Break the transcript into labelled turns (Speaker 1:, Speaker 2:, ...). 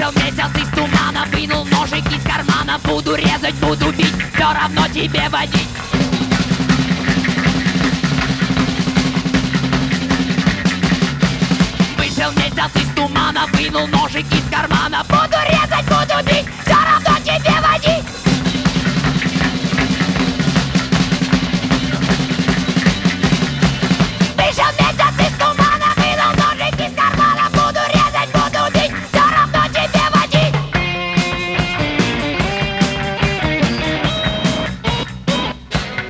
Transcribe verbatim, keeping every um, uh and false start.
Speaker 1: Вышел месяц из тумана, вынул ножик из кармана. Буду резать, буду бить, все равно тебе водить. Вышел месяц из тумана, вынул ножик из кармана. Буду резать, буду бить,